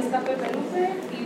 está Pepe Lupe y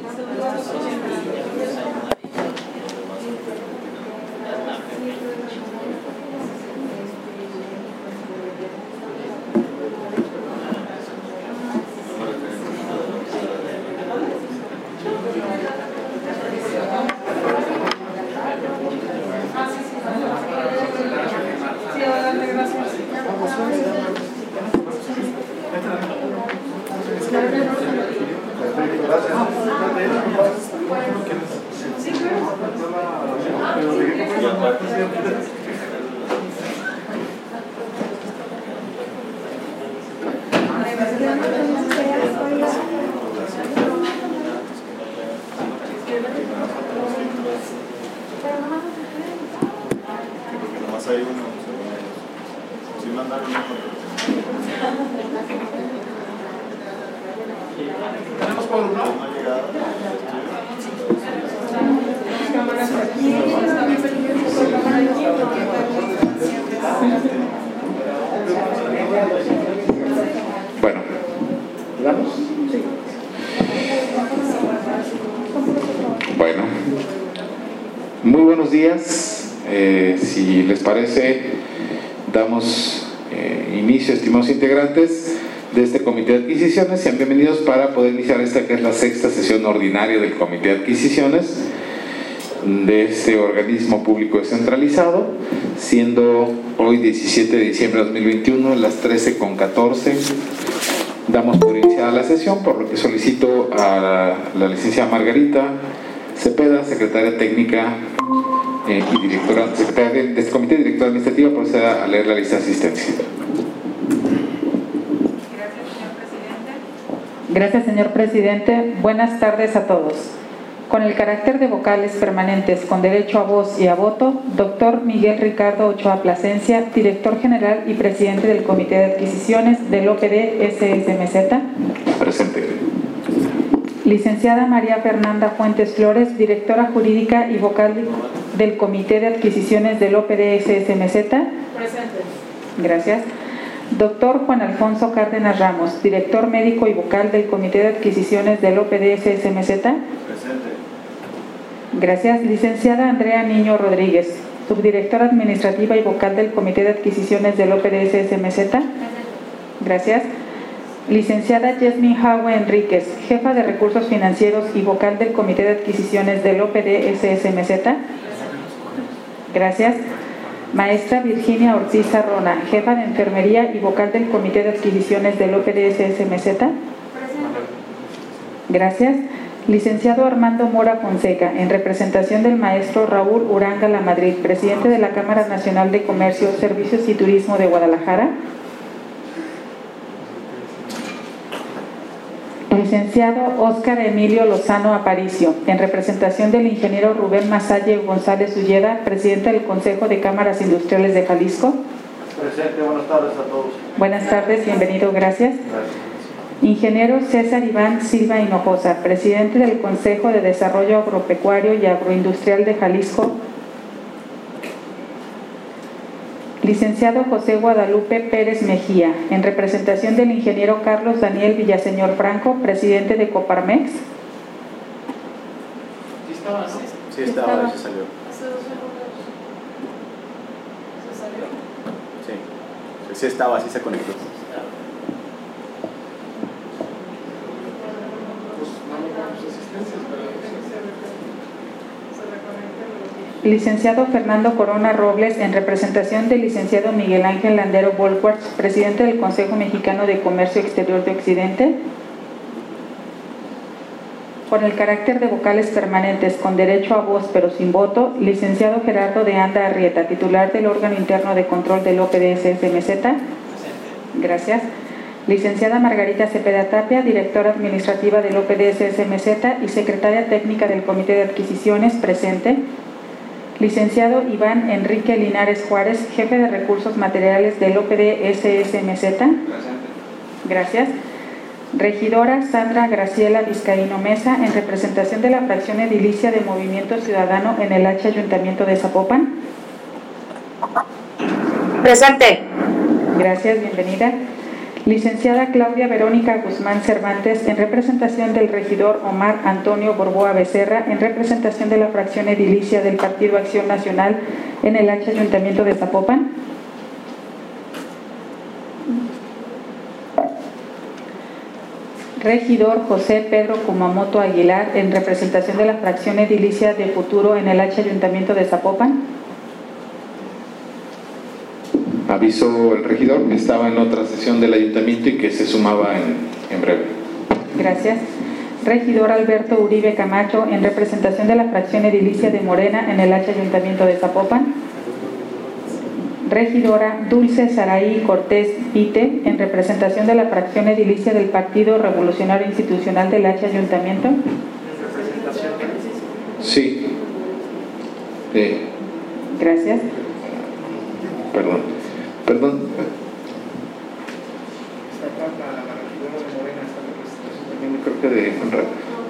Bueno, ¿vamos? Sí. Bueno, muy buenos días. Si les parece, damos inicio, estimados integrantes de este Comité de Adquisiciones. Sean bienvenidos para poder iniciar esta que es la sexta sesión ordinaria del Comité de Adquisiciones de este organismo público descentralizado, siendo hoy 17 de diciembre de 2021, las 13:14. Damos por iniciada la sesión, por lo que solicito a la licenciada Margarita Cepeda, secretaria técnica y directora, secretaria de este comité, directora administrativa, proceda a leer la lista de asistencia. Gracias, señor presidente. Buenas tardes a todos. Con el carácter de vocales permanentes con derecho a voz y a voto, doctor Miguel Ricardo Ochoa Plasencia, director general y presidente del Comité de Adquisiciones del OPD SSMZ. Presente. Licenciada María Fernanda Fuentes Flores, directora jurídica y vocal del Comité de Adquisiciones del OPD SSMZ. presente. Gracias. Doctor Juan Alfonso Cárdenas Ramos, director médico y vocal del Comité de Adquisiciones del OPD SSMZ. Presente. Gracias. Licenciada Andrea Niño Rodríguez, subdirectora administrativa y vocal del Comité de Adquisiciones del OPD SSMZ. Gracias. Licenciada Yasmin Jaue Enríquez, jefa de recursos financieros y vocal del Comité de Adquisiciones del OPD SSMZ. Gracias. Maestra Virginia Ortiz Arrona, jefa de enfermería y vocal del Comité de Adquisiciones del OPD SSMZ. Gracias. Licenciado Armando Mora Fonseca, en representación del maestro Raúl Uranga Lamadrid, presidente de la Cámara Nacional de Comercio, Servicios y Turismo de Guadalajara. Licenciado Óscar Emilio Lozano Aparicio, en representación del ingeniero Rubén Masalle González Ulleda, presidente del Consejo de Cámaras Industriales de Jalisco. Presente, buenas tardes a todos. Buenas tardes, bienvenido, gracias. Gracias. Ingeniero César Iván Silva Hinojosa, presidente del Consejo de Desarrollo Agropecuario y Agroindustrial de Jalisco. Licenciado José Guadalupe Pérez Mejía, en representación del ingeniero Carlos Daniel Villaseñor Franco, presidente de Coparmex. ¿Sí estaba? Sí estaba, se salió. ¿Se salió? Sí estaba, sí se conectó. Licenciado Fernando Corona Robles, en representación del licenciado Miguel Ángel Landero Bolquarts, presidente del Consejo Mexicano de Comercio Exterior de Occidente. Con el carácter de vocales permanentes con derecho a voz pero sin voto, licenciado Gerardo de Anda Arrieta, titular del órgano interno de control del OPD SSMZ. Gracias. Licenciada Margarita Cepeda Tapia, directora administrativa del OPD SSMZ y secretaria técnica del Comité de Adquisiciones, presente. Licenciado Iván Enrique Linares Juárez, jefe de recursos materiales del OPD SSMZ. Gracias. Regidora Sandra Graciela Vizcaíno Mesa, en representación de la fracción edilicia de Movimiento Ciudadano en el H Ayuntamiento de Zapopan. Presente. Gracias, bienvenida. Licenciada Claudia Verónica Guzmán Cervantes, en representación del regidor Omar Antonio Borboa Becerra, en representación de la fracción edilicia del Partido Acción Nacional en el H Ayuntamiento de Zapopan. Regidor José Pedro Kumamoto Aguilar, en representación de la fracción edilicia de Futuro en el H Ayuntamiento de Zapopan. Aviso el regidor que estaba en otra sesión del ayuntamiento y que se sumaba en breve. Gracias. Regidor Alberto Uribe Camacho, en representación de la fracción edilicia de Morena en el H Ayuntamiento de Zapopan. Regidora Dulce Saraí Cortés Pite, en representación de la fracción edilicia del Partido Revolucionario Institucional del H Ayuntamiento. Sí. Gracias. Perdón. Creo que de Conrad.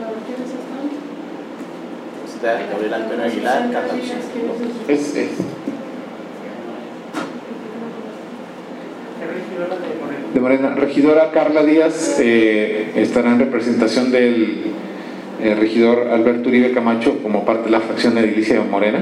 Está Gabriel Antonio Aguilar, Carla Lucía. Es. De Morena. Regidora Carla Díaz estará en representación del regidor Alberto Uribe Camacho como parte de la fracción edilicia de Morena.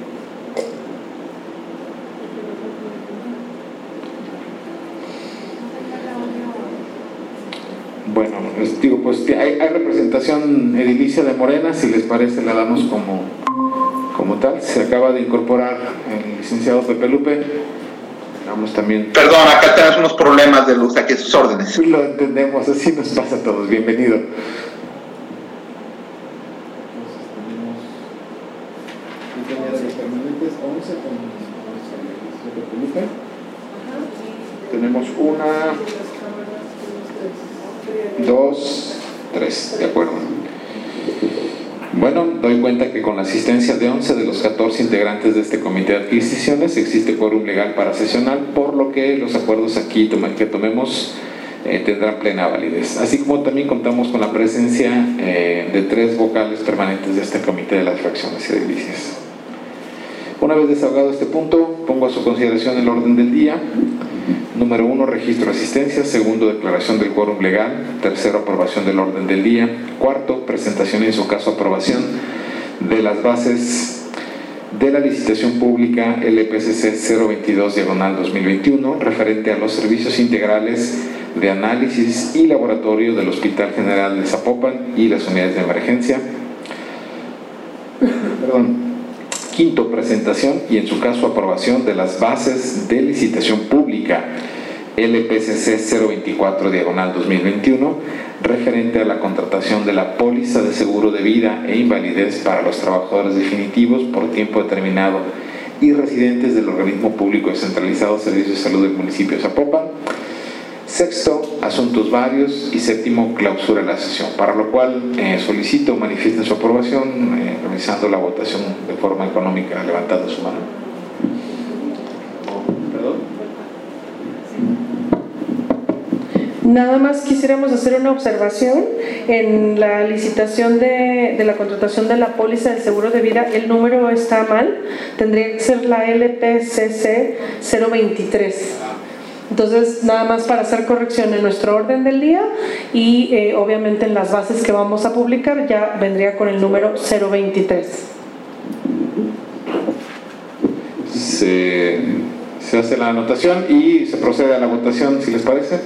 Bueno, les digo, pues hay representación edilicia de Morena, si les parece la damos como tal. Se acaba de incorporar el licenciado Pepe Lupe. Vamos también. Perdón, acá tenemos unos problemas de luz, aquí a sus órdenes. Lo entendemos, así nos pasa a todos. Bienvenido. Tenemos 1, 2, 3, de acuerdo. Bueno, doy cuenta que con la asistencia de 11 de los 14 integrantes de este comité de adquisiciones existe quórum legal para sesionar, por lo que los acuerdos aquí que tomemos tendrán plena validez. Así como también contamos con la presencia de 3 vocales permanentes de este comité de las fracciones edilicias. Una vez desahogado este punto, pongo a su consideración el orden del día. Número 1, registro de asistencia. Segundo, declaración del quórum legal. Tercero, aprobación del orden del día. Cuarto, presentación y en su caso aprobación de las bases de la licitación pública LPCC 022/2021 referente a los servicios integrales de análisis y laboratorio del Hospital General de Zapopan y las unidades de emergencia. Quinto, presentación y en su caso aprobación de las bases de licitación pública LPCC 024/2021 referente a la contratación de la póliza de seguro de vida e invalidez para los trabajadores definitivos por tiempo determinado y residentes del organismo público descentralizado Servicios de Salud del municipio de Zapopan. Sexto, asuntos varios. Y séptimo, clausura de la sesión, para lo cual solicito manifiesten su aprobación realizando la votación de forma económica levantando su mano. ¿Perdón? Nada más quisiéramos hacer una observación. En la licitación de la contratación de la póliza del seguro de vida, el número está mal, tendría que ser la LPCC 023. Entonces, nada más para hacer corrección en nuestro orden del día y obviamente en las bases que vamos a publicar ya vendría con el número 023. Se hace la anotación y se procede a la votación, si les parece.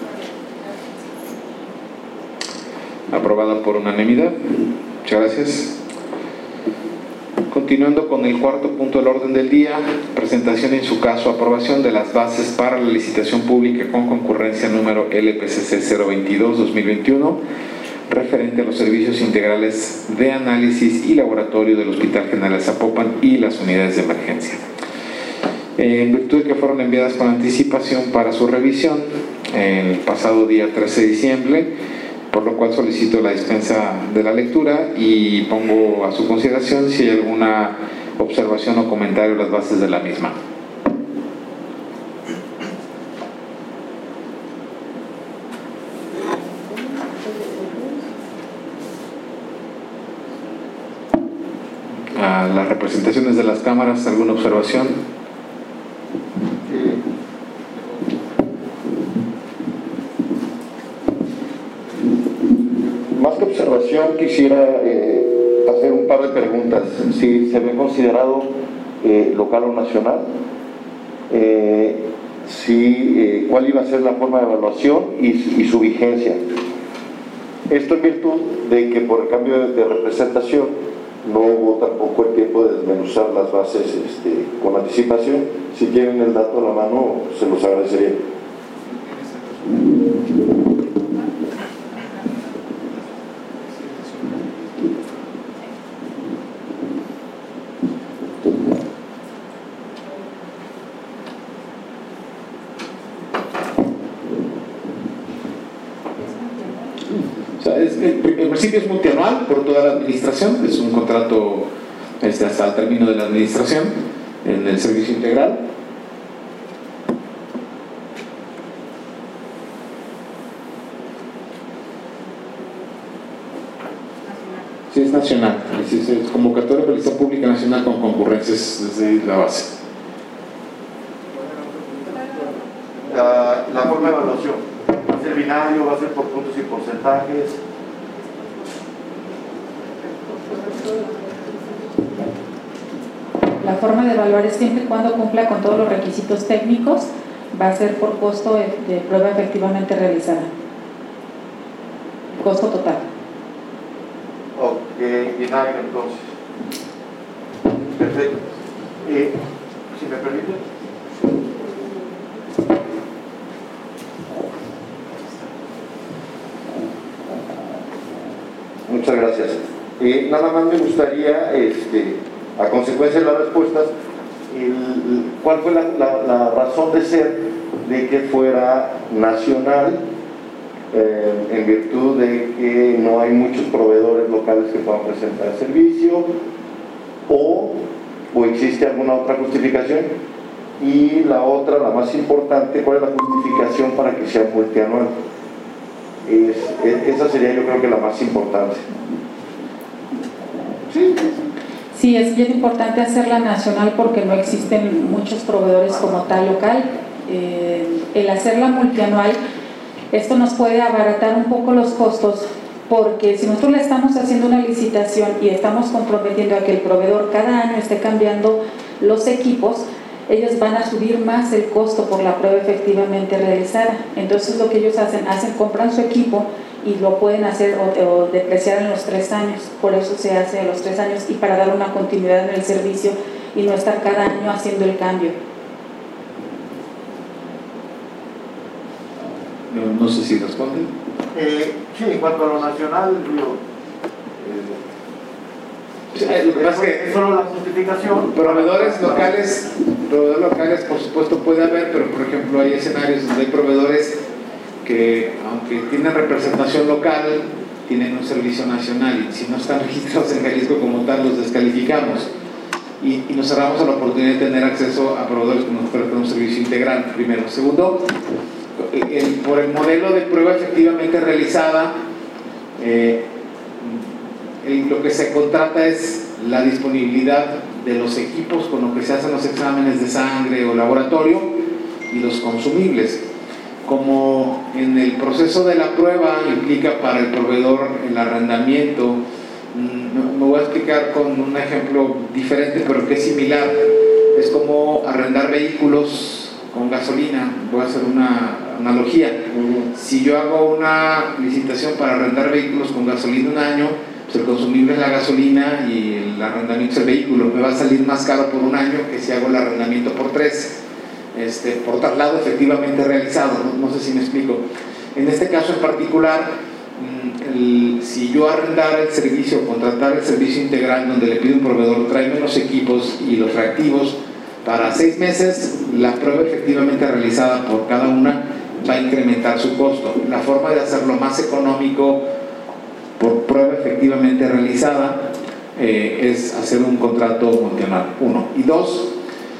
Aprobada por unanimidad. Muchas gracias. Continuando con el cuarto punto del orden del día, presentación y en su caso aprobación de las bases para la licitación pública con concurrencia número LPCC 022/2021 referente a los servicios integrales de análisis y laboratorio del Hospital General de Zapopan y las unidades de emergencia. En virtud de que fueron enviadas con anticipación para su revisión el pasado día 13 de diciembre, por lo cual solicito la dispensa de la lectura y pongo a su consideración si hay alguna observación o comentario a las bases de la misma. A las representaciones de las cámaras, ¿alguna observación? más que observación, quisiera hacer un par de preguntas. Si se ve considerado local o nacional, cuál iba a ser la forma de evaluación y su vigencia. Esto en virtud de que por el cambio de representación no hubo tampoco el tiempo de desmenuzar las bases con anticipación. Si tienen el dato a la mano, se los agradecería. En principio es multianual por toda la administración, es un contrato hasta el término de la administración en el servicio integral. Sí, es nacional, es convocatoria de lista pública nacional con concurrencias desde la base. La forma de evaluación, ¿va a ser binario, va a ser por puntos y porcentajes? La forma de evaluar es siempre y cuando cumpla con todos los requisitos técnicos, va a ser por costo de prueba efectivamente realizada. Costo total. Ok, binario entonces. Perfecto. Si me permite. Muchas gracias. Nada más me gustaría, a consecuencia de las respuestas, ¿cuál fue la razón de ser de que fuera nacional, en virtud de que no hay muchos proveedores locales que puedan presentar el servicio, o existe alguna otra justificación? Y la otra, la más importante, ¿cuál es la justificación para que sea multianual? Esa sería, yo creo que la más importante. Sí, es bien importante hacerla nacional porque no existen muchos proveedores como tal local. El hacerla multianual, esto nos puede abaratar un poco los costos, porque si nosotros le estamos haciendo una licitación y estamos comprometiendo a que el proveedor cada año esté cambiando los equipos, ellos van a subir más el costo por la prueba efectivamente realizada. Entonces lo que ellos compran su equipo y lo pueden hacer o depreciar en los 3 años. Por eso se hace a los 3 años y para dar una continuidad en el servicio y no estar cada año haciendo el cambio. No sé si responde. Sí, en cuanto a lo nacional, lo que pasa es que es solo la justificación. Proveedores locales, por supuesto puede haber, pero por ejemplo hay escenarios donde hay proveedores que, aunque tienen representación local, tienen un servicio nacional y si no están registrados en Jalisco como tal, los descalificamos y nos cerramos a la oportunidad de tener acceso a proveedores que nos ofrecen un servicio integral, primero. Segundo, por el modelo de prueba efectivamente realizada, lo que se contrata es la disponibilidad de los equipos con los que se hacen los exámenes de sangre o laboratorio y los consumibles. Como en el proceso de la prueba implica para el proveedor el arrendamiento, me voy a explicar con un ejemplo diferente pero que es similar. Es como arrendar vehículos con gasolina. Voy a hacer una analogía. Si yo hago una licitación para arrendar vehículos con gasolina un año, pues el consumible es la gasolina y el arrendamiento es el vehículo. Me va a salir más caro por un año que si hago el arrendamiento por 3, por traslado efectivamente realizado. No sé si me explico. En este caso en particular, si yo arrendara el servicio, contratar el servicio integral donde le pido a un proveedor, tráeme los equipos y los reactivos para 6 meses, la prueba efectivamente realizada por cada una va a incrementar su costo. La forma de hacerlo más económico por prueba efectivamente realizada es hacer un contrato multianual, 1. Y 2,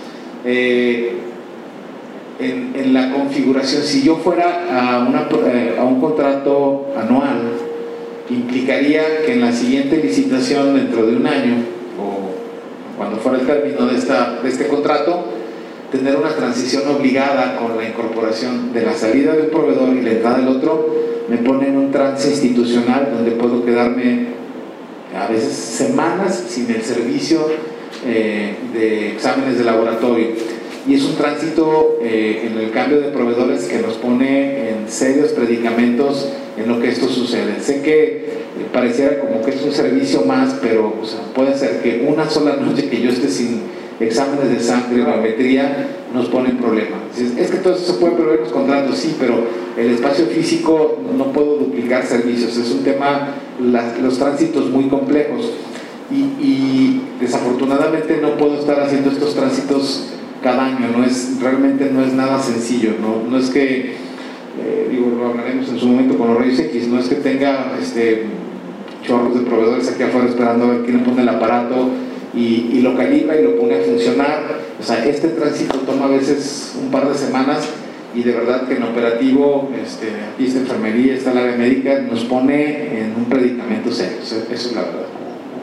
en la configuración, si yo fuera a un contrato anual, implicaría que en la siguiente licitación dentro de un año o cuando fuera el término de este contrato, tener una transición obligada con la incorporación de la salida del proveedor y la entrada del otro, me pone en un trance institucional donde puedo quedarme a veces semanas sin el servicio de exámenes de laboratorio. Y es un tránsito en el cambio de proveedores que nos pone en serios predicamentos en lo que esto sucede. Sé que pareciera como que es un servicio más, pero o sea, puede ser que una sola noche que yo esté sin exámenes de sangre, biometría, nos pone en problema. Es que todo eso se puede prever en los contratos, sí, pero el espacio físico no puedo duplicar servicios. Es un tema, los tránsitos muy complejos. Y desafortunadamente no puedo estar haciendo estos tránsitos cada año, realmente no es nada sencillo, no es que, lo hablaremos en su momento con los rayos X, no es que tenga chorros de proveedores aquí afuera esperando a ver quién le pone el aparato y lo calibra y lo pone a funcionar. O sea, este tránsito toma a veces un par de semanas y de verdad que en operativo, aquí está enfermería, está el área médica, nos pone en un predicamento serio, eso es la verdad.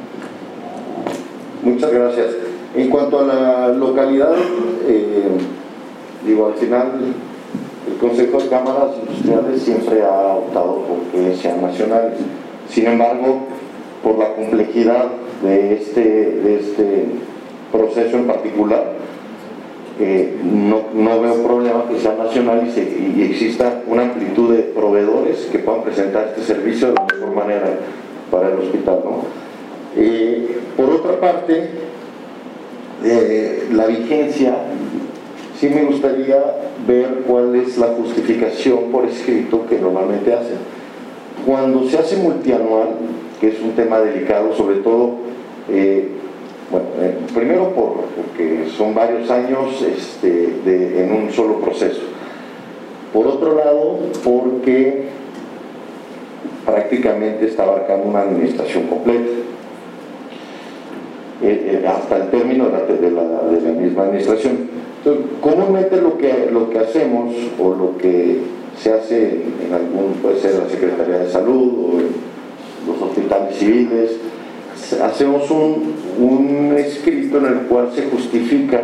Muchas gracias. En cuanto a la localidad, al final el Consejo de Cámaras Industriales siempre ha optado por que sean nacionales. Sin embargo, por la complejidad de este proceso en particular, no veo problema que sea nacional y exista una amplitud de proveedores que puedan presentar este servicio de la mejor manera para el hospital, ¿no? Por otra parte, la vigencia, sí me gustaría ver cuál es la justificación por escrito que normalmente hacen. Cuando se hace multianual, que es un tema delicado, sobre todo, primero porque son varios años en un solo proceso. Por otro lado, porque prácticamente está abarcando una administración completa. Hasta el término de la misma administración. Entonces, comúnmente lo que hacemos o lo que se hace en algún, puede ser la Secretaría de Salud o en los hospitales civiles, hacemos un escrito en el cual se justifica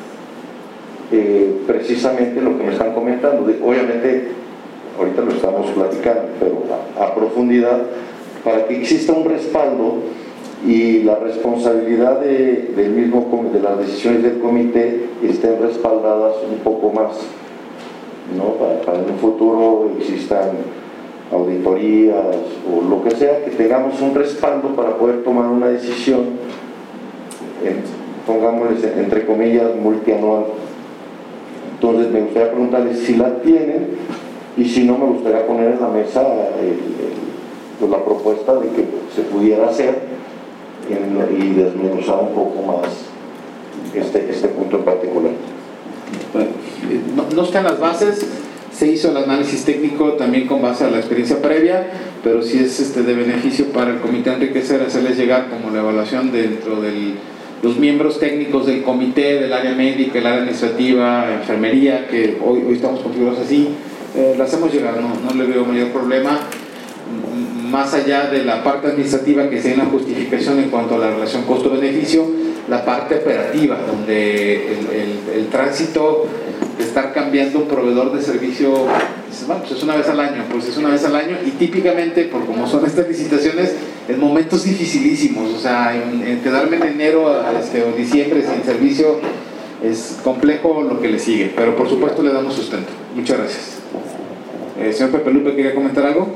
precisamente lo que me están comentando. Obviamente, ahorita lo estamos platicando, pero a profundidad, para que exista un respaldo y la responsabilidad de las decisiones del comité estén respaldadas un poco más, ¿no? Para en un futuro existan auditorías o lo que sea, que tengamos un respaldo para poder tomar una decisión, pongámosles entre comillas, multianual. Entonces me gustaría preguntarles si la tienen, y si no, me gustaría poner en la mesa la propuesta de que se pudiera hacer y desmenuzar un poco más este punto en particular. Bueno, no están las bases, se hizo el análisis técnico también con base a la experiencia previa, pero sí es de beneficio para el comité enriquecer, hacerles llegar como la evaluación dentro de los miembros técnicos del comité, del área médica, el área administrativa, enfermería, que hoy estamos configurados así, la hacemos llegar, no le veo mayor problema. Más allá de la parte administrativa, que sea una justificación en cuanto a la relación costo-beneficio, la parte operativa, donde el tránsito de estar cambiando un proveedor de servicio, bueno, pues es una vez al año, y típicamente, por como son estas licitaciones, en momentos dificilísimos, o sea, en quedarme en enero o diciembre sin servicio, es complejo lo que le sigue, pero por supuesto le damos sustento. Muchas gracias. Señor Pepe Lupe, ¿quería comentar algo?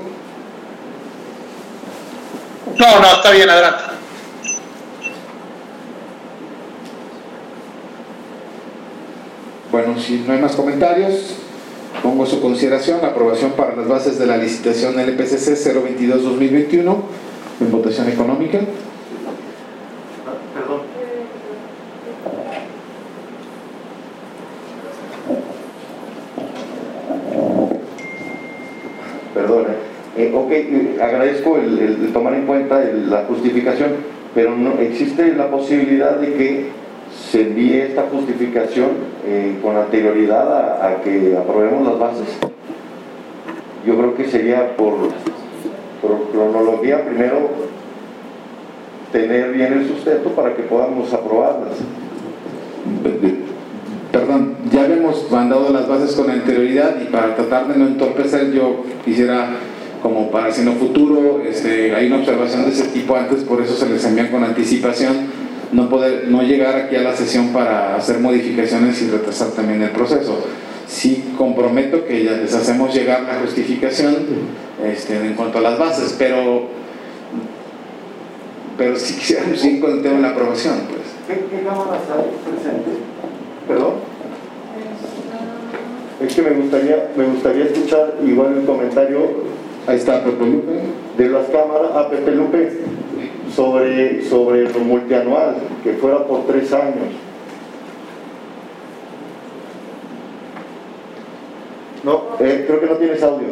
No, está bien, adelante. Bueno, si no hay más comentarios, pongo a su consideración la aprobación para las bases de la licitación LPCC 022-2021 en votación económica. Perdón. Ok, agradezco el tomar en cuenta la justificación, pero no existe la posibilidad de que se envíe esta justificación con anterioridad a que aprobemos las bases. Yo creo que sería por cronología primero tener bien el sustento para que podamos aprobarlas. Perdón, ya habíamos mandado las bases con anterioridad, y para tratar de no entorpecer, yo quisiera como para si en lo futuro hay una observación de ese tipo antes, por eso se les envía con anticipación, no llegar aquí a la sesión para hacer modificaciones y retrasar también el proceso. Sí comprometo que ya les hacemos llegar la justificación en cuanto a las bases, pero sí quisiéramos seguir con el tema de la aprobación, pues. ¿Qué cámaras hay presentes? ¿Perdón? Es que me gustaría escuchar igual el comentario. Ahí está Pepe Lupe. De las cámaras a Pepe Lupe sobre lo multianual, que fuera por 3 años. No, creo que no tienes audio.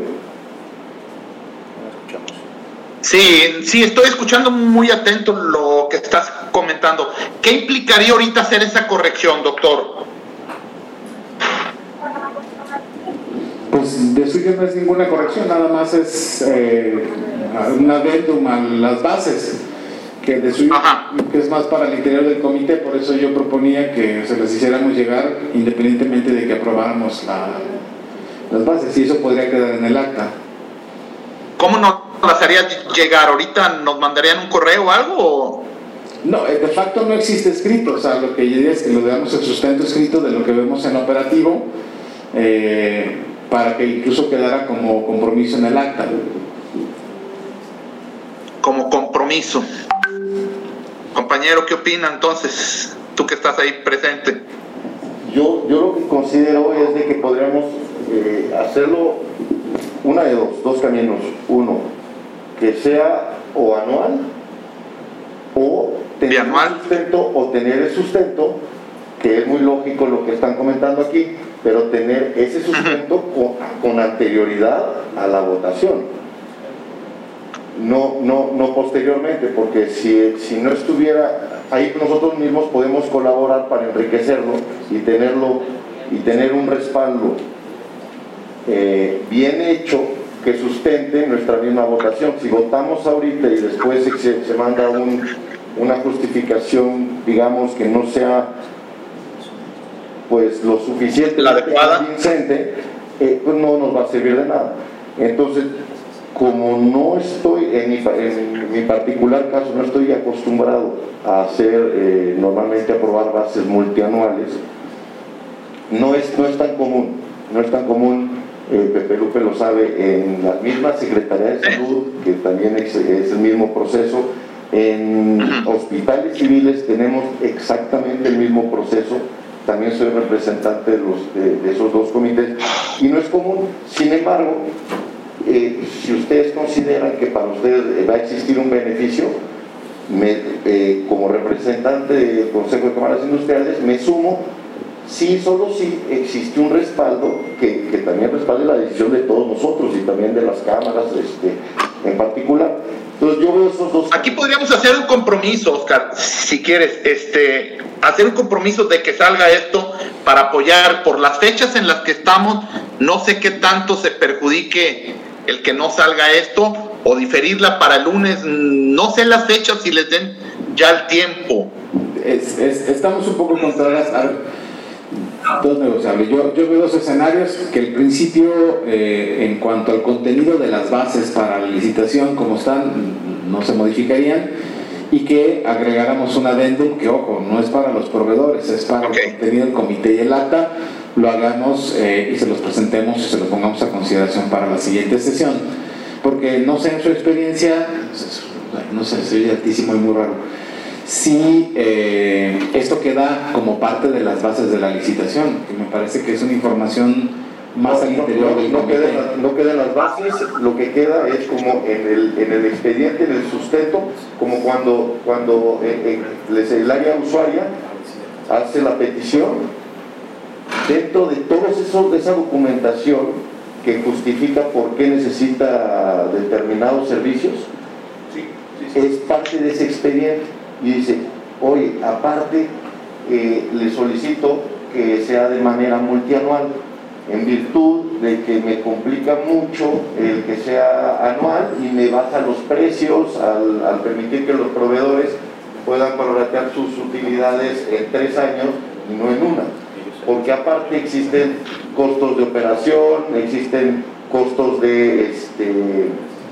Sí, estoy escuchando muy atento lo que estás comentando. ¿Qué implicaría ahorita hacer esa corrección, doctor? Pues de suyo no es ninguna corrección, nada más es un adendum a las bases, que de suyo que es más para el interior del comité, por eso yo proponía que se las hiciéramos llegar independientemente de que aprobáramos las bases, y eso podría quedar en el acta. ¿Cómo nos las haría llegar? ¿Ahorita nos mandarían un correo o algo? No, de facto no existe escrito, o sea, lo que yo diría es que lo damos el sustento escrito de lo que vemos en operativo, para que incluso quedara como compromiso en el acta. Como compromiso. Compañero, ¿qué opina entonces? Tú que estás ahí presente. Yo lo que considero es de que podríamos hacerlo una de dos caminos. Uno, que sea o anual o tener el sustento, que es muy lógico lo que están comentando aquí, pero tener ese sustento con anterioridad a la votación, no posteriormente, porque si no estuviera ahí, nosotros mismos podemos colaborar para enriquecerlo y tener un respaldo bien hecho que sustente nuestra misma votación. Si votamos ahorita y después se manda una justificación, digamos, que no sea pues lo suficiente convincente, pues no nos va a servir de nada. Entonces, como no estoy, en mi particular caso, no estoy acostumbrado a hacer, normalmente aprobar bases multianuales, no es tan común, Pepe Lupe lo sabe, en la misma Secretaría de Salud, que también es el mismo proceso, en hospitales civiles tenemos exactamente el mismo proceso. También soy representante de esos dos comités y no es común. Sin embargo, si ustedes consideran que para ustedes va a existir un beneficio, como representante del Consejo de Cámaras Industriales me sumo, solo si existe un respaldo que también respalde la decisión de todos nosotros y también de las cámaras en particular. Entonces yo veo esos dos. Aquí podríamos hacer un compromiso, Oscar, si quieres, hacer un compromiso de que salga esto para apoyar por las fechas en las que estamos. No sé qué tanto se perjudique el que no salga esto o diferirla para el lunes. No sé las fechas si les den ya el tiempo. Estamos un poco contrarios. Dos negociables. Yo veo dos escenarios: que el principio, en cuanto al contenido de las bases para la licitación como están, no se modificarían, y que agregáramos un adendum que, ojo, no es para los proveedores, es para el contenido del comité y el acta, lo hagamos y se los presentemos y se los pongamos a consideración para la siguiente sesión, porque no sé, en su experiencia, no sé, soy altísimo y muy raro, si esto queda como parte de las bases de la licitación, que me parece que es una información más al interior del comité. No quedan las bases, lo que queda es como en el expediente, en el sustento, como cuando el área usuaria hace la petición, dentro de toda esa documentación que justifica por qué necesita determinados servicios, es parte de ese expediente. Y dice, oye, aparte le solicito que sea de manera multianual, en virtud de que me complica mucho el que sea anual y me baja los precios al permitir que los proveedores puedan prorratear sus utilidades en 3 años y no en una, porque aparte existen costos de operación, existen costos de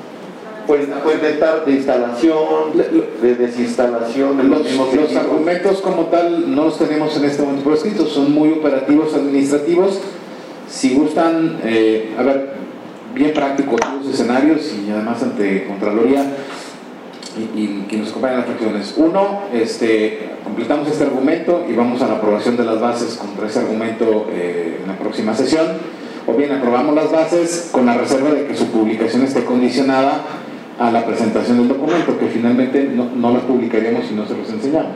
Pues de instalación, de desinstalación de los mismos Los equipos. argumentos como tal no los tenemos en este momento por escrito, son muy operativos administrativos. Si gustan, a ver, bien prácticos los escenarios y además ante Contraloría y quien nos acompaña en las fracciones. Uno, completamos este argumento y vamos a la aprobación de las bases contra ese argumento en la próxima sesión, o bien aprobamos las bases con la reserva de que su publicación esté condicionada a la presentación del documento, que finalmente no las publicaríamos si no se los enseñamos,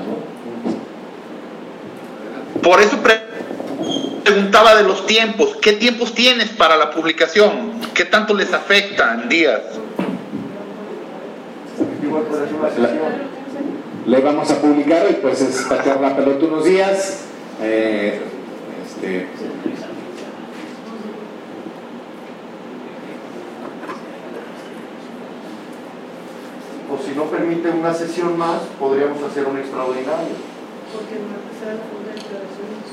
¿no? Por eso preguntaba de los tiempos. ¿Qué tiempos tienes para la publicación? ¿Qué tanto les afecta en días? Le vamos a publicar y pues es patear la pelota unos días. O si no permite una sesión más, podríamos hacer un extraordinario. Porque no empezar la junta de declaraciones.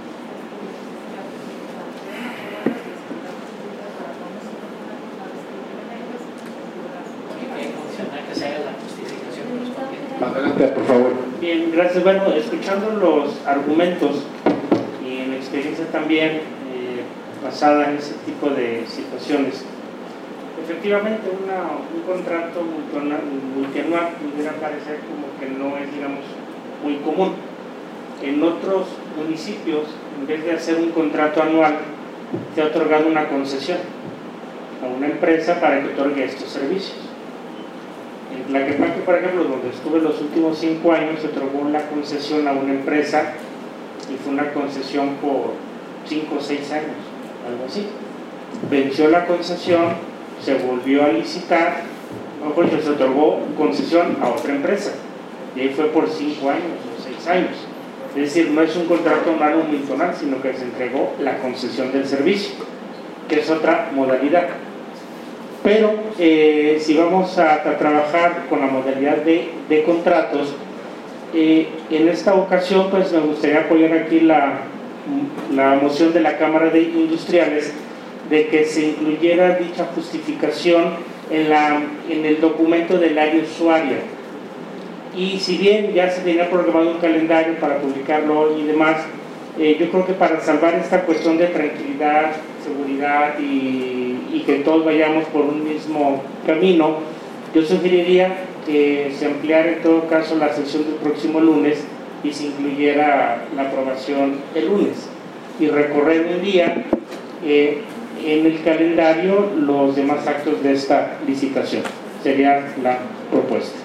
Que se haga la justificación correspondiente. Adelante, por favor. Bien, gracias. Bueno, escuchando los argumentos y en experiencia también basada en ese tipo de situaciones, efectivamente un contrato multianual pudiera parecer como que no es, digamos, muy común. En otros municipios, en vez de hacer un contrato anual, se ha otorgado una concesión a una empresa para que otorgue estos servicios. En Tlaquepaque, por ejemplo, donde estuve los últimos 5 años, se otorgó la concesión a una empresa y fue una concesión por 5 o 6 años, algo así. Venció la concesión, se volvió a licitar, o se otorgó concesión a otra empresa y ahí fue por 5 años o 6 años. Es decir, no es un contrato anual o multianual, sino que se entregó la concesión del servicio, que es otra modalidad. Pero si vamos a trabajar con la modalidad de contratos, en esta ocasión pues me gustaría apoyar aquí la moción de la Cámara de Industriales de que se incluyera dicha justificación en el documento del área usuaria. Y si bien ya se tenía programado un calendario para publicarlo y demás, yo creo que para salvar esta cuestión de tranquilidad, seguridad y que todos vayamos por un mismo camino, yo sugeriría que se ampliara en todo caso la sesión del próximo lunes y se incluyera la aprobación el lunes y recorrer un día en el calendario los demás actos de esta licitación. Sería la propuesta.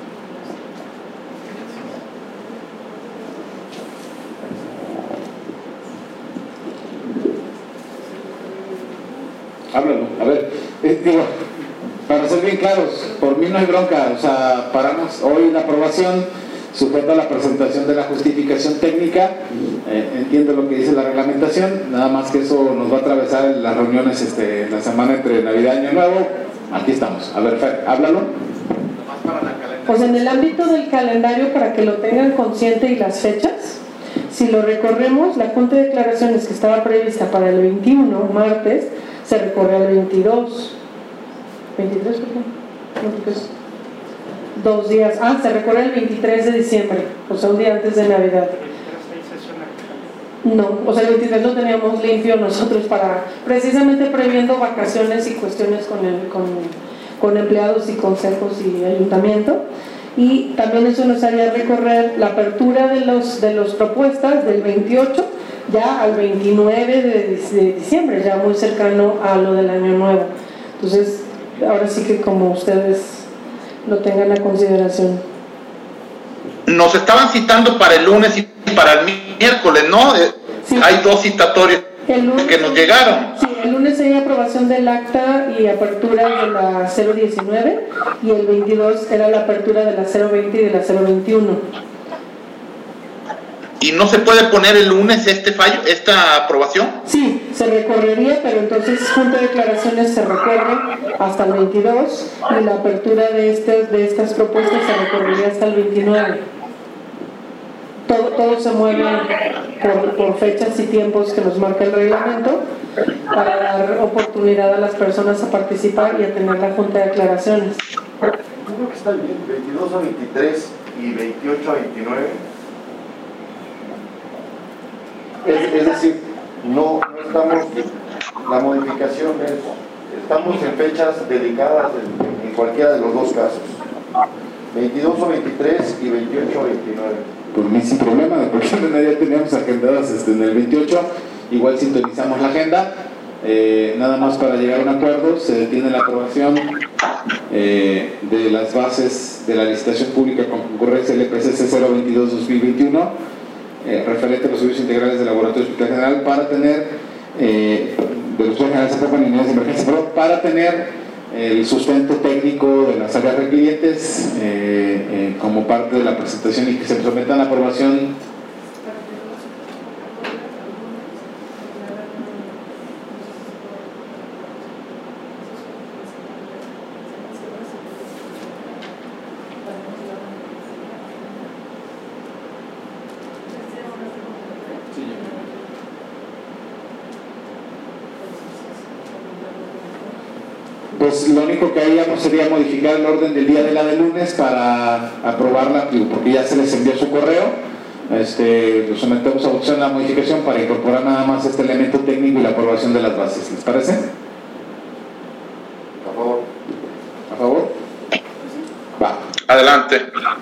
Háblalo, a ver, digo, para ser bien claros, por mí no hay bronca, o sea, paramos hoy la aprobación, sujeto a la presentación de la justificación técnica, entiendo lo que dice la reglamentación, nada más que eso nos va a atravesar en las reuniones la semana entre Navidad y Año Nuevo, aquí estamos, a ver, Fer, háblalo. Pues en el ámbito del calendario, para que lo tengan consciente y las fechas, si lo recorremos, la junta de declaraciones que estaba prevista para el 21, martes, se recorre al 22. ¿23 por qué? No, porque es 2 días. Se recorre el 23 de diciembre, o sea, un día antes de Navidad. No, o sea, el 23 lo teníamos limpio nosotros para, precisamente previendo vacaciones y cuestiones con empleados y consejos y ayuntamiento. Y también eso nos haría recorrer la apertura de los propuestas del 28 ya al 29 de diciembre, ya muy cercano a lo del Año Nuevo. Entonces, ahora sí que como ustedes lo tengan a consideración. Nos estaban citando para el lunes y para el miércoles, ¿no? Sí. Hay 2 citatorios que nos llegaron. Sí, el lunes hay aprobación del acta y apertura de la 019 y el 22 era la apertura de la 020 y de la 021. ¿Y no se puede poner el lunes esta aprobación? Sí, se recorrería, pero entonces junta de declaraciones se recorre hasta el 22 y la apertura de estas propuestas se recorrería hasta el 29. todo se mueve por fechas y tiempos que nos marca el reglamento para dar oportunidad a las personas a participar y a tener la junta de aclaraciones. Yo creo que está bien, 22 a 23 y 28 a 29. Es decir, no estamos, la modificación estamos en fechas dedicadas en cualquiera de los dos casos. 22 o 23 y 28 o 29. Por mí sin problema, porque ya teníamos agendadas en el 28, igual sintonizamos la agenda, nada más para llegar a un acuerdo, se detiene la aprobación de las bases de la licitación pública con concurrencia LPCC 022-2021, referente a los servicios integrales del Laboratorio Hospital General, para tener, del Hospital General Zapopan y unidades de emergencia, pero para tener el sustento técnico de las áreas requirientes como parte de la presentación y que se sometan a aprobación. Pues lo único que haríamos sería modificar el orden del día de la de lunes para aprobarla, porque ya se les envió su correo. Lo sometemos a votación la modificación para incorporar nada más este elemento técnico y la aprobación de las bases. ¿Les parece? A favor. ¿A favor? Va. Adelante.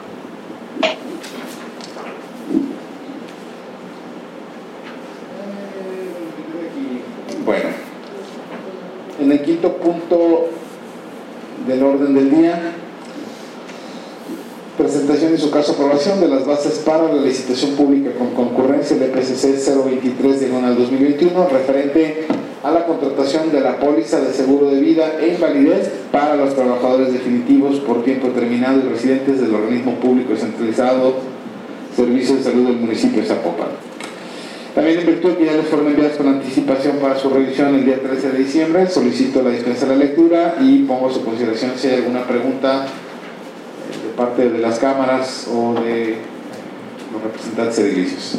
Bueno, en el quinto punto del orden del día, presentación y su caso aprobación de las bases para la licitación pública con concurrencia del EPCC 023/2021 referente a la contratación de la póliza de seguro de vida e invalidez para los trabajadores definitivos por tiempo determinado y residentes del organismo público centralizado Servicios de Salud del municipio de Zapopan. También en virtud que ya les fueron enviadas con anticipación para su revisión el día 13 de diciembre, solicito la dispensa de la lectura y pongo a su consideración si hay alguna pregunta de parte de las cámaras o de los representantes edilicios.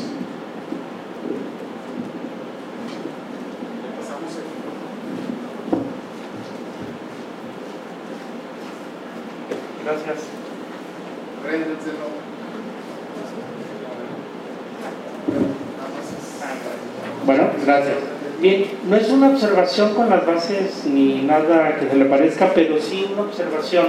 Gracias. Bueno, gracias. Bien, no es una observación con las bases ni nada que se le parezca, pero sí una observación.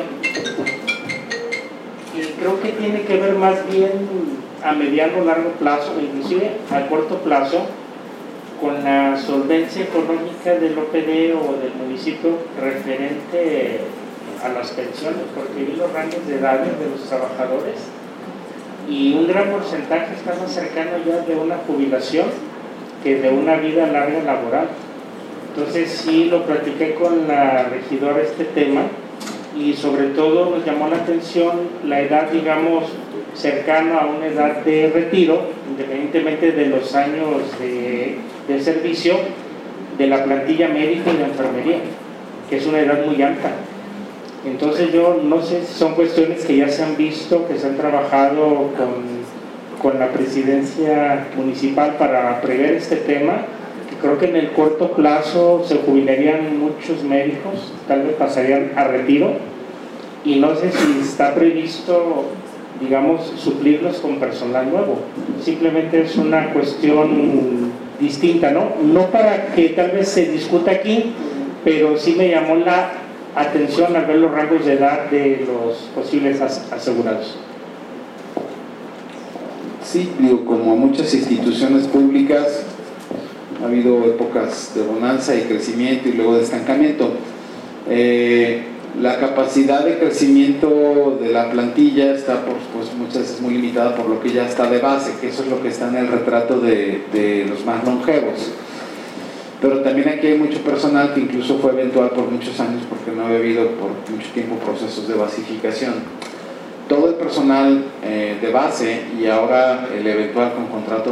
Y creo que tiene que ver más bien a mediano o largo plazo, inclusive a corto plazo, con la solvencia económica del OPD o del municipio referente a las pensiones, porque vi los rangos de edad de los trabajadores y un gran porcentaje está más cercano ya de una jubilación que de una vida larga laboral. Entonces sí lo platiqué con la regidora este tema y sobre todo nos llamó la atención la edad, digamos, cercana a una edad de retiro, independientemente de los años de servicio de la plantilla médica y de enfermería, que es una edad muy alta. Entonces yo no sé si son cuestiones que ya se han visto, que se han trabajado con la presidencia municipal para prever este tema. Creo que en el corto plazo se jubilarían muchos médicos, tal vez pasarían a retiro, y no sé si está previsto, digamos, suplirlos con personal nuevo. Simplemente es una cuestión distinta, ¿no? No para que tal vez se discuta aquí, pero sí me llamó la atención al ver los rangos de edad de los posibles asegurados. Sí, digo, como muchas instituciones públicas, ha habido épocas de bonanza y crecimiento y luego de estancamiento. La capacidad de crecimiento de la plantilla está, pues, muchas veces muy limitada por lo que ya está de base, que eso es lo que está en el retrato de los más longevos. Pero también aquí hay mucho personal que incluso fue eventual por muchos años porque no había habido por mucho tiempo procesos de basificación. Todo el personal de base y ahora el eventual con contrato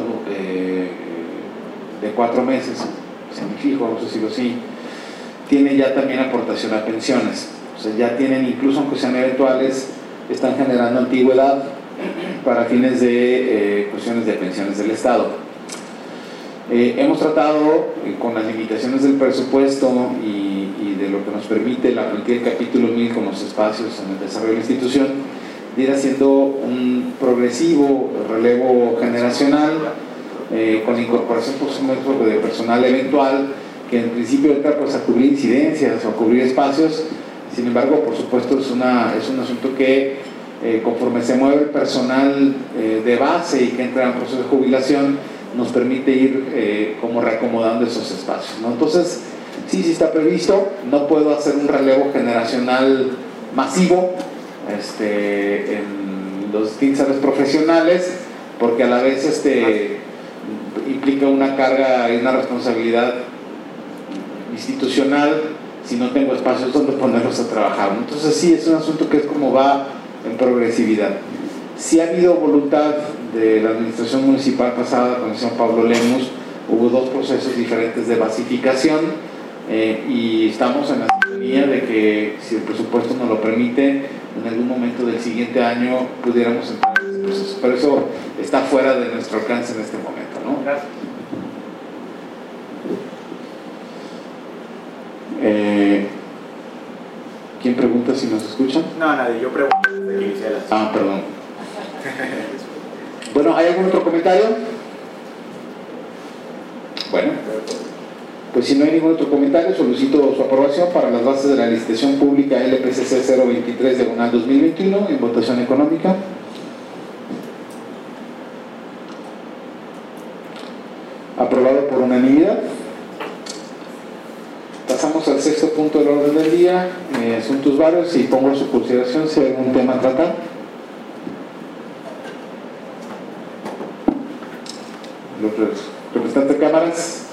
de 4 meses, semifijo, vamos a decirlo así, tiene ya también aportación a pensiones. O sea, ya tienen, incluso aunque sean eventuales, están generando antigüedad para fines de cuestiones de pensiones del Estado. Hemos tratado, con las limitaciones del presupuesto y de lo que nos permite la política del capítulo 1000 con los espacios en el desarrollo de la institución, de ir haciendo un progresivo relevo generacional, con la incorporación por supuesto de personal eventual, que en principio entra pues a cubrir incidencias o a cubrir espacios. Sin embargo, por supuesto, es un asunto que conforme se mueve el personal de base y que entra en proceso de jubilación, nos permite ir como reacomodando esos espacios, ¿no? Entonces, sí está previsto. No puedo hacer un relevo generacional masivo en los distintos áreas profesionales, porque a la vez implica una carga y una responsabilidad institucional si no tengo espacios donde ponerlos a trabajar, ¿no? Entonces sí, es un asunto que es como va en progresividad. Sí ha habido voluntad de la administración municipal pasada con el señor Pablo Lemus. Hubo 2 procesos diferentes de basificación, y estamos en la sintonía de que, si el presupuesto nos lo permite, en algún momento del siguiente año pudiéramos entrar en ese proceso, pero eso está fuera de nuestro alcance en este momento, ¿no? Gracias. ¿Quién pregunta si nos escuchan? No, nadie, yo pregunto desde que inicié la Perdón. Bueno, ¿hay algún otro comentario? Bueno, pues si no hay ningún otro comentario, solicito su aprobación para las bases de la licitación pública LPCC 023/2021 en votación económica. Aprobado por unanimidad. Pasamos al 6º punto del orden del día, asuntos varios, y pongo a su consideración si hay algún tema a tratar. Los representantes de cámaras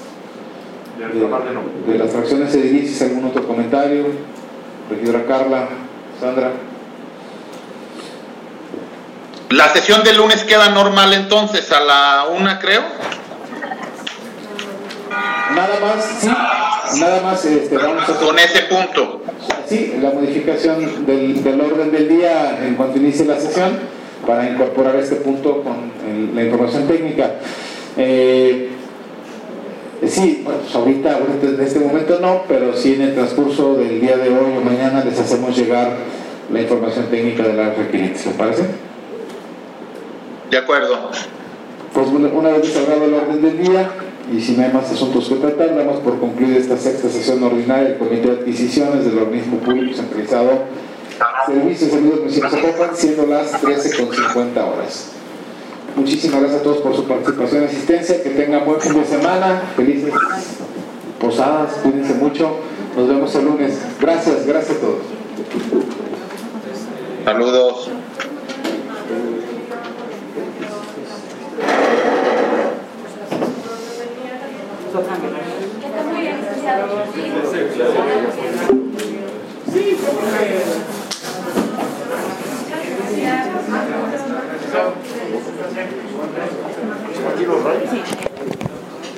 de las fracciones edilicias, algún otro comentario. Regidora Carla, Sandra. La sesión del lunes queda normal entonces a la 1, creo. Nada más, sí, nada más vamos a hacer, con ese punto. Sí, la modificación del orden del día en cuanto inicie la sesión, para incorporar este punto con la información técnica. Sí, pues ahorita en este momento no, pero sí en el transcurso del día de hoy o mañana les hacemos llegar la información técnica de las requirientes. ¿Les parece? De acuerdo. Pues una vez desarrollado el orden del día, y si no hay más asuntos que tratar, damos por concluida esta 6ª sesión ordinaria del Comité de Adquisiciones del Organismo Público Centralizado Servicios de Servicios Municipales de Zapopan, siendo las 13:50 horas. Muchísimas gracias a todos por su participación y asistencia. Que tengan buen fin de semana, felices posadas, cuídense mucho. Nos vemos el lunes. Gracias a todos. Saludos. Aquí los rayos.